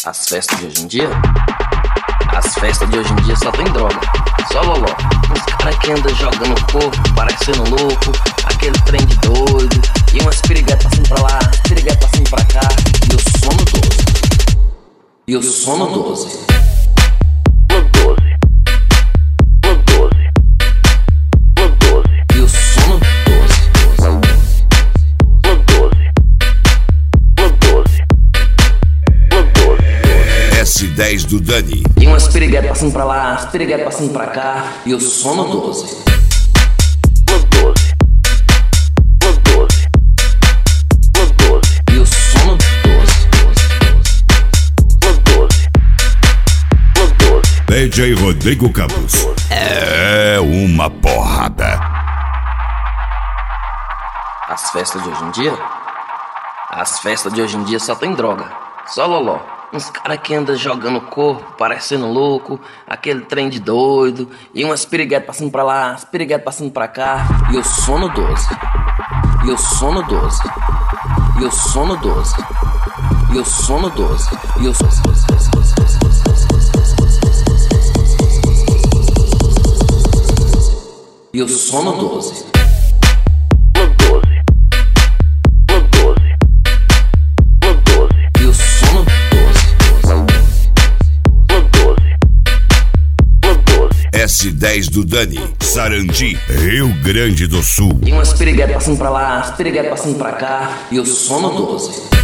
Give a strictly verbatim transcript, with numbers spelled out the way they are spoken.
As festas de hoje em dia? As festas de hoje em dia só tem droga, só loló. Uns caras que andam jogando corpo, parecendo louco, aquele trem de doido, e umas piriguetas passando pra lá, piriguetas passando pra cá, e o sono doze. E o sono doze. S dez do Dani. E umas piriguetas passando pra lá, as piriguetas passando pra cá, e o sono doze. E o sono doze. D J Rodrigo Campos. É uma porrada. As festas de hoje em dia? As festas de hoje em dia só tem droga, só loló. Uns caras que andam jogando corpo, parecendo louco, aquele trem de doido, e umas piriguetas passando pra lá, as piriguetas passando pra cá, e o sono doze. E o sono doze. E o sono doze. E o sono doze. E o sono doze. E o sono doze. S dez do Dani, Sarandi, Rio Grande do Sul. E umas piriguetas passando pra lá, as piriguetas passando pra cá, e o sono doze.